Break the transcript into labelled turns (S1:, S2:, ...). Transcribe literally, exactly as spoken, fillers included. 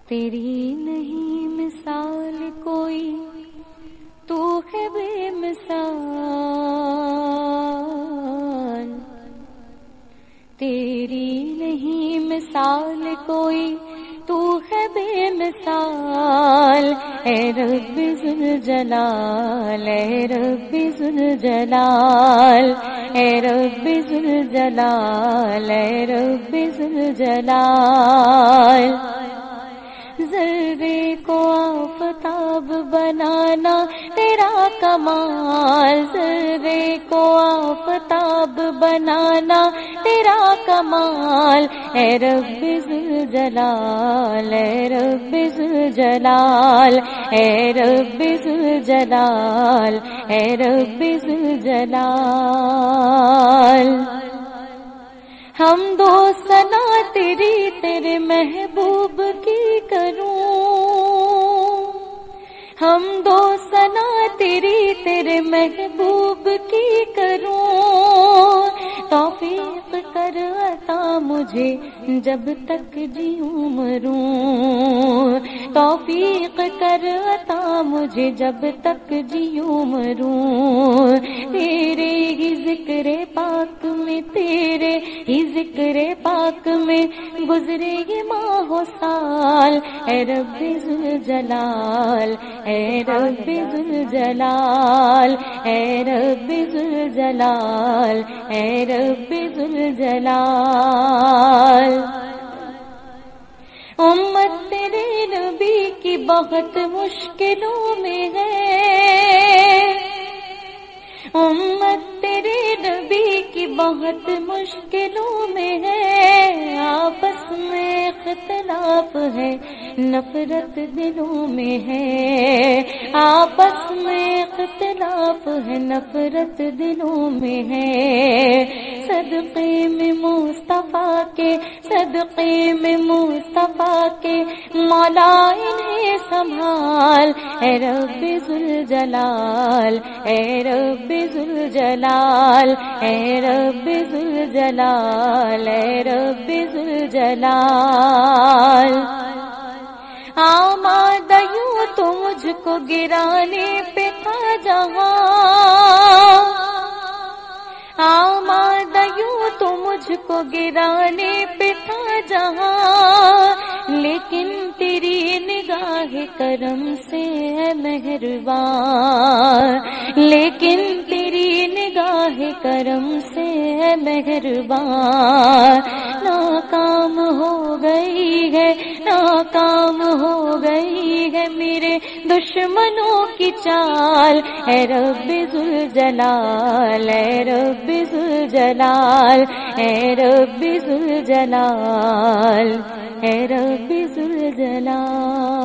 S1: تیری نہیں مثال کوئی، تو ہے بے مثال. تیری نہیں مثال کوئی، تو ہے بے مثال. اے رب ذوالجلال، اے رب ذوالجلال، اے رب ذوالجلال، اے رب ذوالجلال. ذرے کو آفتاب بنانا تیرا کمال، ذرے کو آفتاب بنانا تیرا کمال. اے رب ذوالجلال، اے رب ذوالجلال، اے رب ذوالجلال، اے رب ذوالجلال. ہم دو ثنا تیری تیرے محبوب کی کروں، ہم دو ثنا تیری تیرے محبوب کی کروں. توفیق کر عطا مجھے جب تک جیوں مروں، توفیق کر عطا مجھے جب تک جیوں مروں. تیرے ہی ذکر پاک میں، تیرے ہی ذکر پاک میں گزرے گی ماہ و سال. اے رب ذوالجلال، اے رب ذوالجلال، اے رب ذوالجلال، اے رب ذوالجلال. امت تیرے نبی کی بہت مشکلوں میں ہے، امت تیرے نبی کی بہت مشکلوں میں ہے. آپس میں اختلاف ہے، نفرت دلوں میں ہے. آپس میں اختلاف ہے، نفرت دلوں میں ہے. صدقے میں مصطفیٰ کے، صدقے میں مصطفیٰ کے مولا انہیں سنبھال. اے رب ذوالجلال، اے رب ذوالجلال، اے رب ذوالجلال، اے رب ذوالجلال. آمادہ یوں تو مجھ کو گرانے پہ تھا جہاں، آمادہ یوں تو مجھ کو گرانے پہ تھا جہاں. لیکن تیری نگاہ کرم سے ہے مہربان، لیکن تیری نگاہ کرم سے ہے مہربان. ناکام ہو گئی ہے، ناکام ہو گئی ہے میرے دشمنوں کی چال. اے رب ذوالجلال، اے رب ذوالجلال، اے رب ذوالجلال، اے رب ذوالجلال.